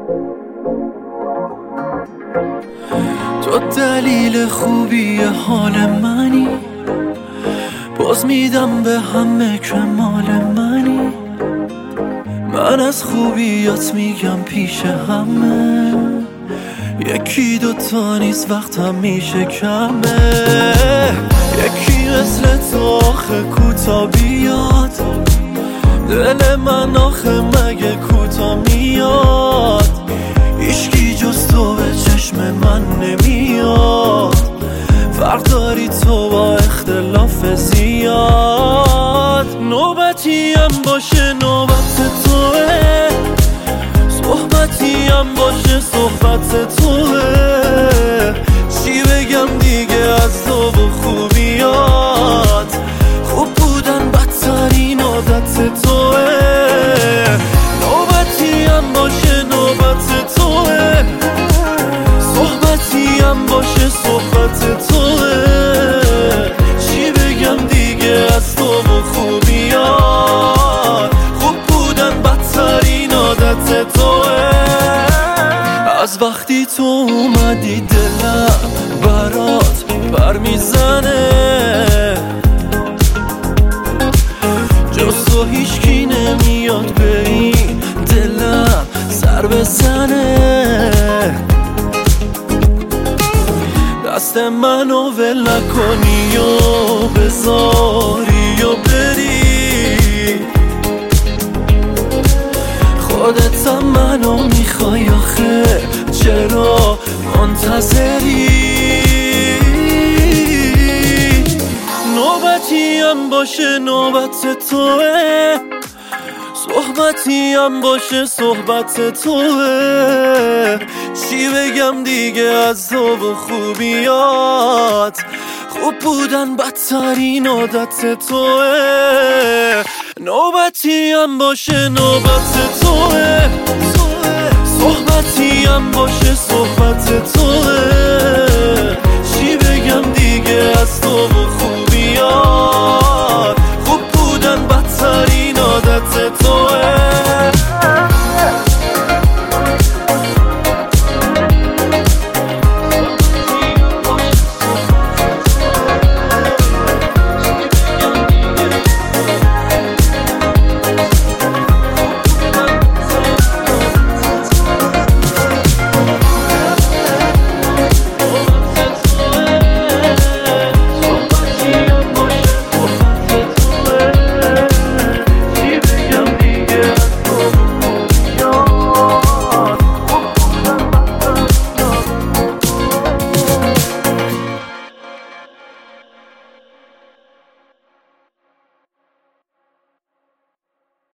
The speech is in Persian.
تو دلیل خوبی حال منی، باز میدم به همه که مال منی. من از خوبیات میگم پیش همه، یکی دوتا نیست وقت همیشه کمه. یکی مثل تو آخه کوتا بیاد، دل من آخه مگه کوتا میاد. هیچکی جز تو به چشم من نمیاد، فرق داری تو با اختلاف زیاد. نوبتی هم باشه نوبت توه، صحبتی هم باشه صحبت توه. چی بگم دیگه از تو و خوبیات، خوب بودن بدترین عادت توه. نوبتی هم باشه نوبت توه، صحبتی هم باشه صحبت توه. چی بگم دیگه از تو و خوبیات، خوب بودن بدترین عادت توه. از وقتی تو اومدی دلم برات بر میزنه، جز تو هیچکی نمیاد به این دلم سر بزنه. دست منو ول نکنی و بذاری و بری، خودت هم منو میخوای آخه چرا منتظری؟ نوبتی هم باشه نوبت توه، صحبتی هم باشه صحبت توه. چی بگم دیگه از تو و خوبیات، خوب بودن بدترین عادت توه. نوبتی هم باشه نوبت توه، صحبتی هم باشه صحبت توه. چی بگم دیگه از تو و خوبیات،